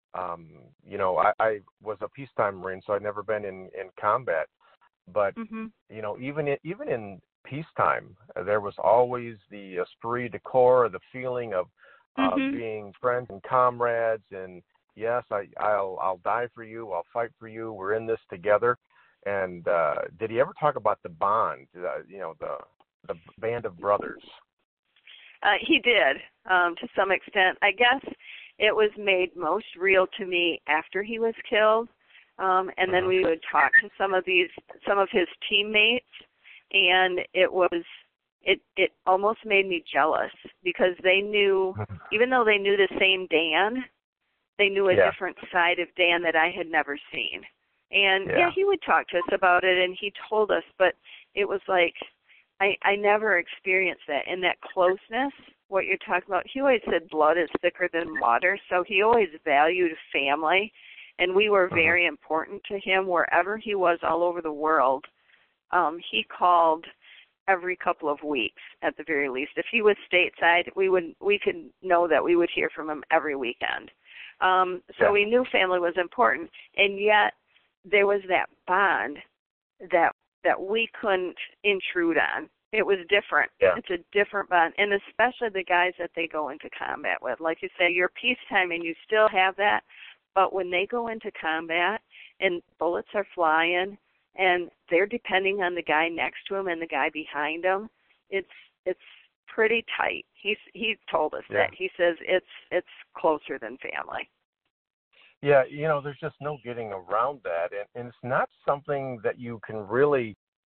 I was a peacetime Marine, so I'd never been in combat. But, even in peacetime, there was always the esprit de corps, the feeling of being friends and comrades. And, yes, I'll die for you. I'll fight for you. We're in this together. And did he ever talk about the bond, the band of brothers? He did, to some extent. I guess it was made most real to me after he was killed, and then we would talk to some of his teammates, and it almost made me jealous, because they knew, even though they knew the same Dan, they knew a different side of Dan that I had never seen. And he would talk to us about it, and he told us, but it was like I never experienced that. And that closeness, what you're talking about, he always said blood is thicker than water, so he always valued family, and we were very important to him wherever he was all over the world. He called every couple of weeks at the very least. If he was stateside, we could know that we would hear from him every weekend. So we knew family was important, and yet there was that bond that we couldn't intrude on. It was different. Yeah. It's a different bond, and especially the guys that they go into combat with. Like you say, you're peacetime and you still have that, but when they go into combat and bullets are flying and they're depending on the guy next to him and the guy behind him, it's pretty tight. He told us that. He says it's closer than family. Yeah, there's just no getting around that, and it's not something that you can really,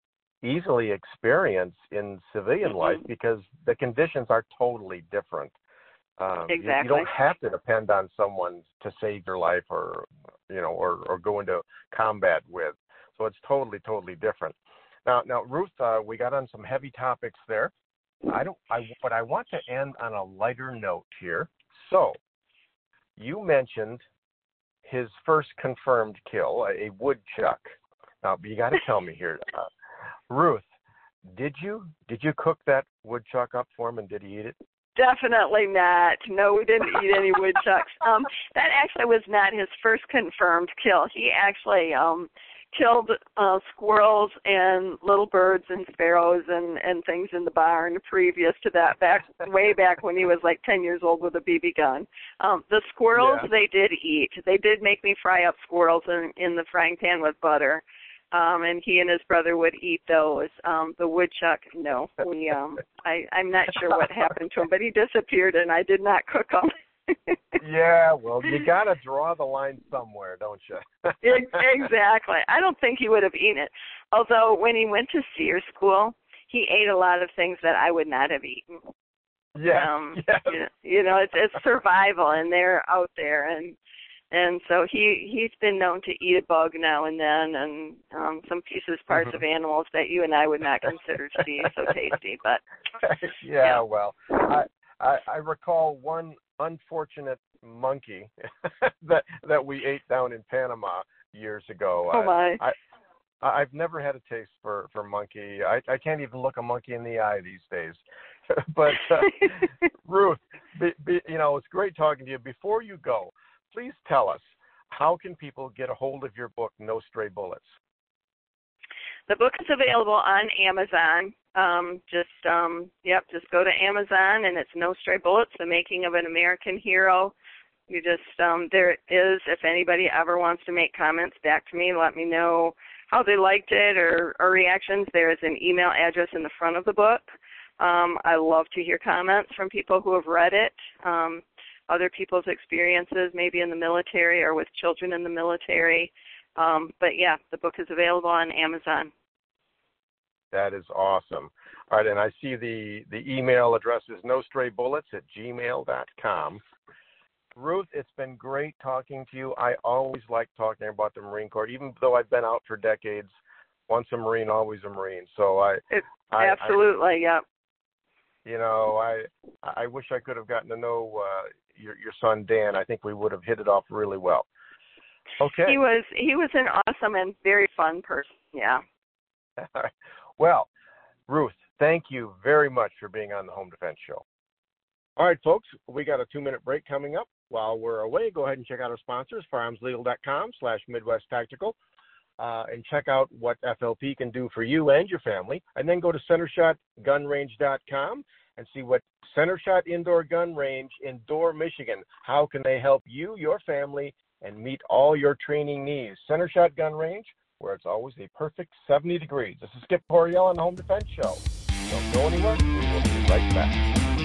easily experience in civilian life because the conditions are totally different. Exactly. You don't have to depend on someone to save your life or go into combat with. So it's totally different. Now, Ruth, we got on some heavy topics there. But I want to end on a lighter note here. So, you mentioned his first confirmed kill, a woodchuck. Now, you got to tell me here, Ruth, did you cook that woodchuck up for him, and did he eat it? Definitely not. No, we didn't eat any woodchucks. That actually was not his first confirmed kill. He actually killed squirrels and little birds and sparrows and things in the barn previous to that, way back when he was like 10 years old with a BB gun. The squirrels, They did eat. They did make me fry up squirrels in the frying pan with butter, and he and his brother would eat those. The woodchuck, no. I'm not sure what happened to him, but he disappeared, and I did not cook him. Yeah, well, you got to draw the line somewhere, don't you? Exactly. I don't think he would have eaten it. Although when he went to SEER school, he ate a lot of things that I would not have eaten. Yeah. It's survival, and they're out there, and so he's been known to eat a bug now and then, and some parts of animals that you and I would not consider to be so tasty. But well, I recall one unfortunate monkey that we ate down in Panama years ago. Oh my! I've never had a taste for monkey. I can't even look a monkey in the eye these days. But Ruth, it's great talking to you. Before you go, please tell us, how can people get a hold of your book, No Stray Bullets? The book is available on Amazon. Just go to Amazon, and it's No Stray Bullets, The Making of an American Hero. You just, there is, if anybody ever wants to make comments back to me, let me know how they liked it or reactions. There is an email address in the front of the book. I love to hear comments from people who have read it, other people's experiences, maybe in the military or with children in the military. But yeah, the book is available on Amazon. That is awesome. All right, and I see the email address is nostraybullets@gmail.com. Ruth, it's been great talking to you. I always like talking about the Marine Corps, even though I've been out for decades. Once a Marine, always a Marine. So absolutely, yeah. I wish I could have gotten to know your son Dan. I think we would have hit it off really well. Okay. He was an awesome and very fun person. Yeah. Well, Ruth, thank you very much for being on the Home Defense Show. All right, folks, we got a 2-minute break coming up. While we're away, go ahead and check out our sponsors, firearmslegal.com/MidwestTactical, and check out what FLP can do for you and your family. And then go to CenterShotGunRange.com and see what CenterShot Indoor Gun Range in Dorr, Michigan, how can they help you, your family, and meet all your training needs. CenterShot Gun Range, where it's always a perfect 70 degrees. This is Skip Coryell on the Home Defense Show. Don't go anywhere. We will be right back.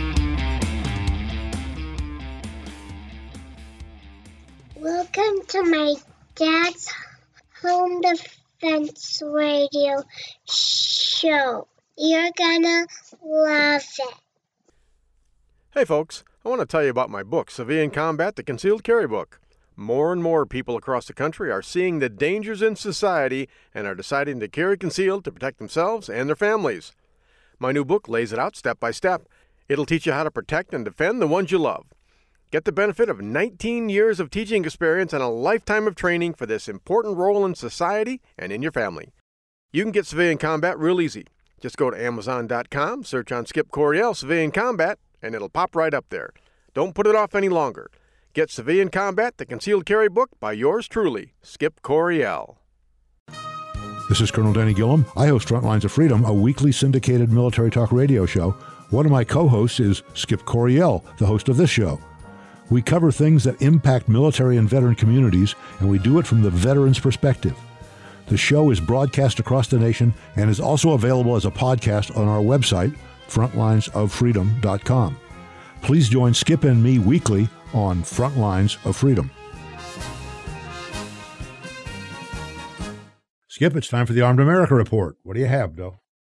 Welcome to my dad's Home Defense Radio show. You're gonna love it. Hey folks, I want to tell you about my book, Civilian Combat, the Concealed Carry Book. More and more people across the country are seeing the dangers in society and are deciding to carry concealed to protect themselves and their families. My new book lays it out step by step. It'll teach you how to protect and defend the ones you love. Get the benefit of 19 years of teaching experience and a lifetime of training for this important role in society and in your family. You can get Civilian Combat real easy. Just go to Amazon.com, search on Skip Coryell Civilian Combat, and it'll pop right up there. Don't put it off any longer. Get Civilian Combat, the Concealed Carry Book by yours truly, Skip Coryell. This is Colonel Danny Gillum. I host Frontlines of Freedom, a weekly syndicated military talk radio show. One of my co-hosts is Skip Coryell, the host of this show. We cover things that impact military and veteran communities, and we do it from the veteran's perspective. The show is broadcast across the nation and is also available as a podcast on our website, frontlinesoffreedom.com. Please join Skip and me weekly on Frontlines of Freedom. Skip, it's time for the Armed America Report. What do you have, Bill?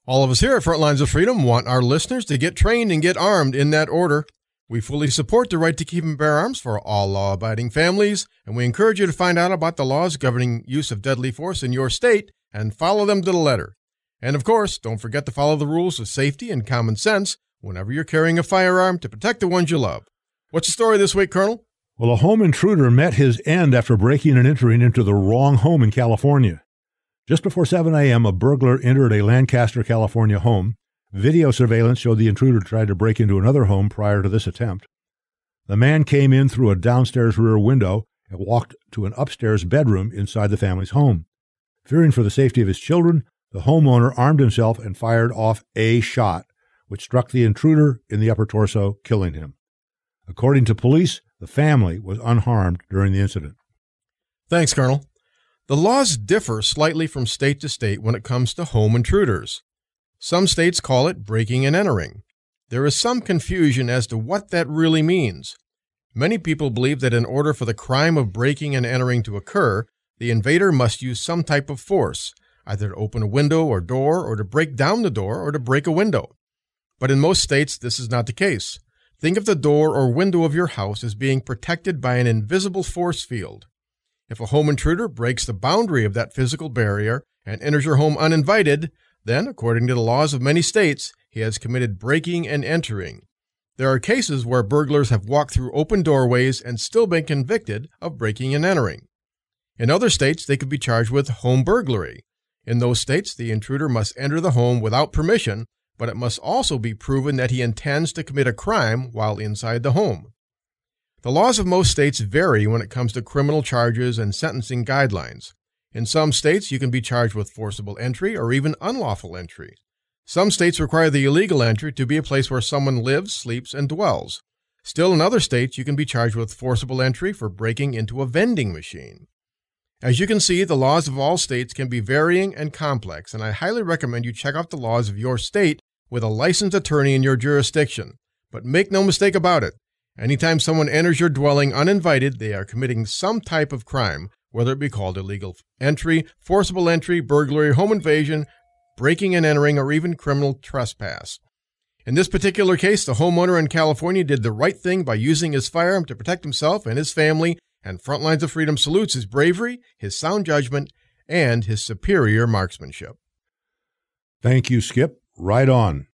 All of us here at Front Lines of Freedom want our listeners to get trained and get armed in that order. We fully support the right to keep and bear arms for all law-abiding families, and we encourage you to find out about the laws governing use of deadly force in your state and follow them to the letter. And of course, don't forget to follow the rules of safety and common sense whenever you're carrying a firearm to protect the ones you love. What's the story this week, Colonel? Well, a home intruder met his end after breaking and entering into the wrong home in California. Just before 7 a.m., a burglar entered a Lancaster, California home. Video surveillance showed the intruder tried to break into another home prior to this attempt. The man came in through a downstairs rear window and walked to an upstairs bedroom inside the family's home. Fearing for the safety of his children, the homeowner armed himself and fired off a shot, which struck the intruder in the upper torso, killing him. According to police, the family was unharmed during the incident. Thanks, Colonel. The laws differ slightly from state to state when it comes to home intruders. Some states call it breaking and entering. There is some confusion as to what that really means. Many people believe that in order for the crime of breaking and entering to occur, the invader must use some type of force, either to open a window or door, or to break down the door, or to break a window. But in most states, this is not the case. Think of the door or window of your house as being protected by an invisible force field. If a home intruder breaks the boundary of that physical barrier and enters your home uninvited, then, according to the laws of many states, he has committed breaking and entering. There are cases where burglars have walked through open doorways and still been convicted of breaking and entering. In other states, they could be charged with home burglary. In those states, the intruder must enter the home without permission, but it must also be proven that he intends to commit a crime while inside the home. The laws of most states vary when it comes to criminal charges and sentencing guidelines. In some states, you can be charged with forcible entry or even unlawful entry. Some states require the illegal entry to be a place where someone lives, sleeps, and dwells. Still, in other states, you can be charged with forcible entry for breaking into a vending machine. As you can see, the laws of all states can be varying and complex, and I highly recommend you check out the laws of your state with a licensed attorney in your jurisdiction. But make no mistake about it. Anytime someone enters your dwelling uninvited, they are committing some type of crime, whether it be called illegal entry, forcible entry, burglary, home invasion, breaking and entering, or even criminal trespass. In this particular case, the homeowner in California did the right thing by using his firearm to protect himself and his family, and Front Lines of Freedom salutes his bravery, his sound judgment, and his superior marksmanship. Thank you, Skip. Right on.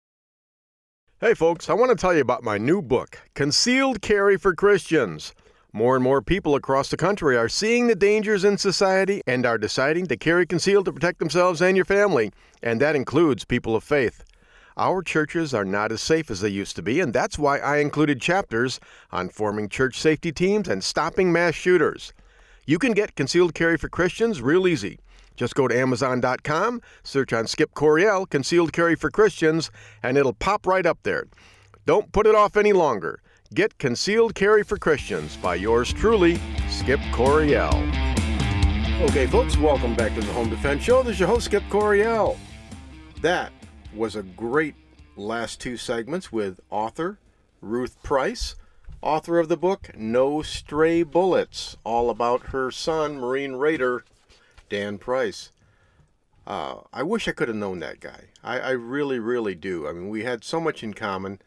Hey folks, I want to tell you about my new book, Concealed Carry for Christians. More and more people across the country are seeing the dangers in society and are deciding to carry concealed to protect themselves and your family, and that includes people of faith. Our churches are not as safe as they used to be, and that's why I included chapters on forming church safety teams and stopping mass shooters. You can get Concealed Carry for Christians real easy. Just go to Amazon.com, search on Skip Coryell, Concealed Carry for Christians, and it'll pop right up there. Don't put it off any longer. Get Concealed Carry for Christians by yours truly, Skip Coryell. Okay, folks, welcome back to the Home Defense Show. This is your host, Skip Coryell. That was a great last two segments with author Ruth Price, author of the book No Stray Bullets, all about her son, Marine Raider Dan Price. I wish I could have known that guy. I really, really do. I mean, we had so much in common.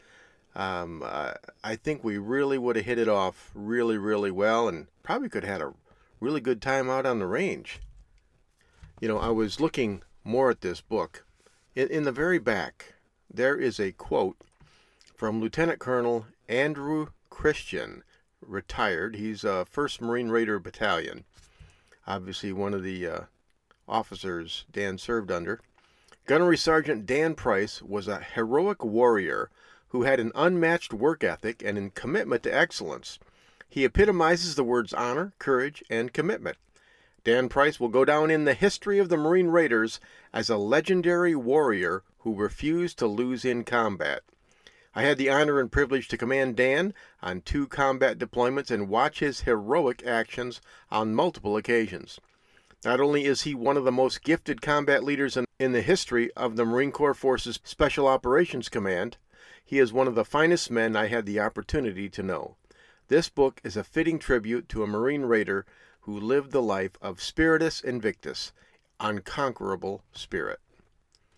I think we really would have hit it off really, really well, and probably could have had a really good time out on the range. You know, I was looking more at this book. In the very back, there is a quote from Lieutenant Colonel Andrew Christian, retired. He's 1st Marine Raider Battalion. Obviously one of the officers Dan served under. Gunnery Sergeant Dan Price was a heroic warrior who had an unmatched work ethic and a commitment to excellence. He epitomizes the words honor, courage, and commitment. Dan Price will go down in the history of the Marine Raiders as a legendary warrior who refused to lose in combat. I had the honor and privilege to command Dan on 2 combat deployments and watch his heroic actions on multiple occasions. Not only is he one of the most gifted combat leaders in the history of the Marine Corps Forces Special Operations Command, he is one of the finest men I had the opportunity to know. This book is a fitting tribute to a Marine Raider who lived the life of Spiritus Invictus, unconquerable spirit.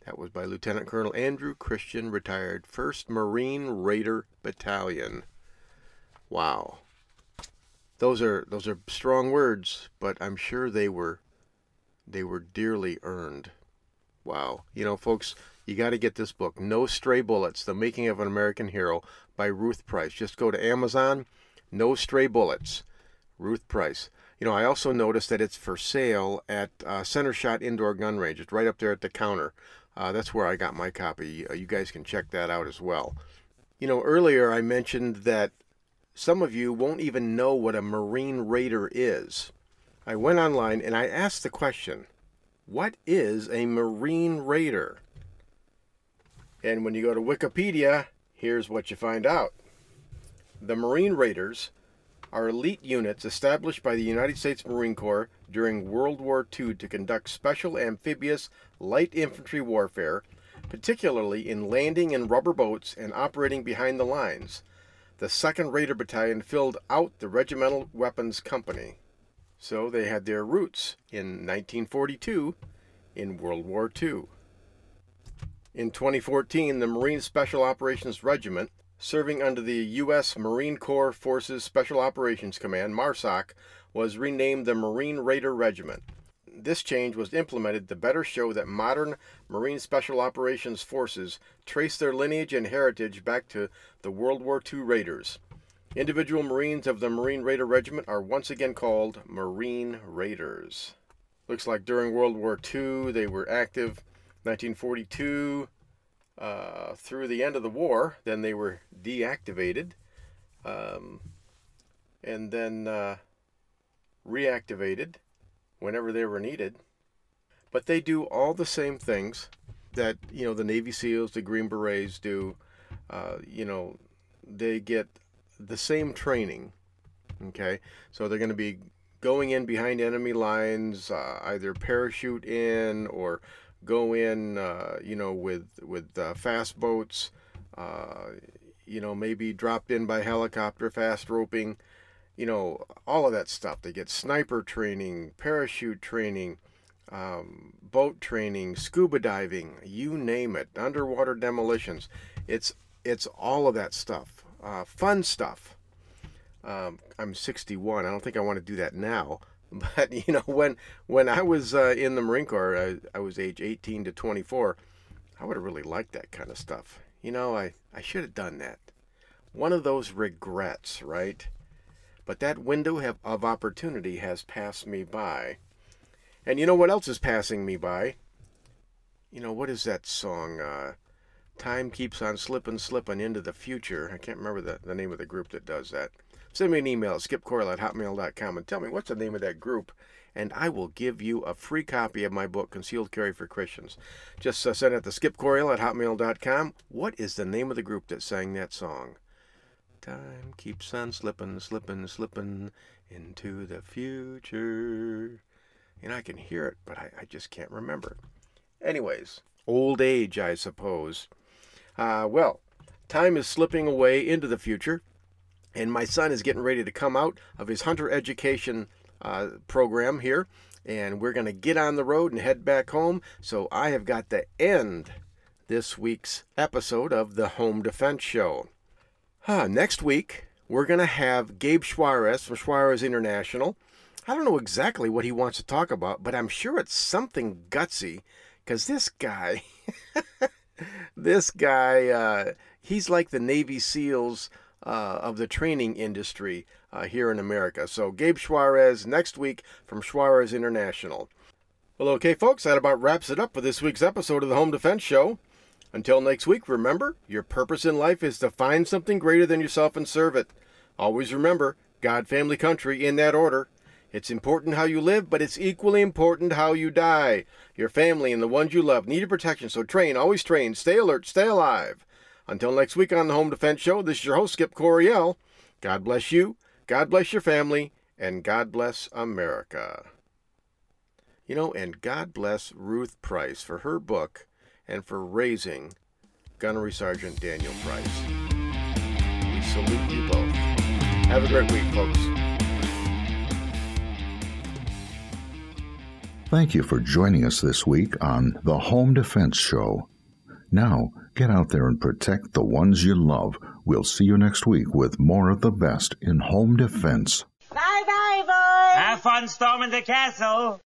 That was by Lieutenant Colonel Andrew Christian, retired 1st Marine Raider Battalion. Wow. Those are strong words, but I'm sure they were dearly earned. Wow. You know, folks, you got to get this book, No Stray Bullets, The Making of an American Hero by Ruth Price. Just go to Amazon, No Stray Bullets, Ruth Price. You know, I also noticed that it's for sale at Center Shot Indoor Gun Range. It's right up there at the counter. That's where I got my copy. You guys can check that out as well. You know, earlier I mentioned that some of you won't even know what a Marine Raider is. I went online and I asked the question, what is a Marine Raider? And when you go to Wikipedia, here's what you find out. The Marine Raiders are elite units established by the United States Marine Corps during World War II to conduct special amphibious light infantry warfare, particularly in landing in rubber boats and operating behind the lines. The 2nd Raider Battalion filled out the Regimental Weapons Company. So they had their roots in 1942 in World War II. In 2014, the Marine Special Operations Regiment, serving under the U.S. Marine Corps Forces Special Operations Command, MARSOC, was renamed the Marine Raider Regiment. This change was implemented to better show that modern Marine Special Operations forces trace their lineage and heritage back to the World War II Raiders. Individual Marines of the Marine Raider Regiment are once again called Marine Raiders. Looks like during World War II they were active 1942 through the end of the war. Then they were deactivated and then reactivated whenever they were needed. But they do all the same things that, you know, the Navy SEALs, the Green Berets do. You know, they get the same training. Okay, so they're going to be going in behind enemy lines, either parachute in or go in, you know, with fast boats, you know, maybe dropped in by helicopter, fast roping, you know, all of that stuff. They get sniper training, parachute training, boat training, scuba diving, you name it, underwater demolitions. It's all of that stuff, fun stuff. I'm 61. I don't think I want to do that now. But, you know, when I was in the Marine Corps, I was age 18 to 24, I would have really liked that kind of stuff. You know, I should have done that. One of those regrets, right? But that window of opportunity has passed me by. And you know what else is passing me by? You know, what is that song? Time keeps on slipping into the future. I can't remember the name of the group that does that. Send me an email at skipcoryell@hotmail.com and tell me what's the name of that group, and I will give you a free copy of my book, Concealed Carry for Christians. Just send it to skipcoryell@hotmail.com. What is the name of the group that sang that song? Time keeps on slipping into the future. And I can hear it, but I just can't remember. Anyways, old age, I suppose. Well, time is slipping away into the future. And my son is getting ready to come out of his hunter education program here. And we're going to get on the road and head back home. So I have got to end this week's episode of the Home Defense Show. Next week, we're going to have Gabe Suarez from Suarez International. I don't know exactly what he wants to talk about, but I'm sure it's something gutsy. Because this guy, he's like the Navy SEALs of the training industry here in America. So Gabe Suarez next week from Suarez International. Well, okay, folks, that about wraps it up for this week's episode of the Home Defense Show. Until next week, remember, your purpose in life is to find something greater than yourself and serve it. Always remember, God, family, country, in that order. It's important how you live, but it's equally important how you die. Your family and the ones you love need your protection, so train, always train, stay alert, stay alive. Until next week on the Home Defense Show, this is your host, Skip Coryell. God bless you, God bless your family, and God bless America. You know, and God bless Ruth Price for her book and for raising Gunnery Sergeant Daniel Price. We salute you both. Have a great week, folks. Thank you for joining us this week on The Home Defense Show. Now, get out there and protect the ones you love. We'll see you next week with more of the best in home defense. Bye-bye, boys! Have fun storming the castle!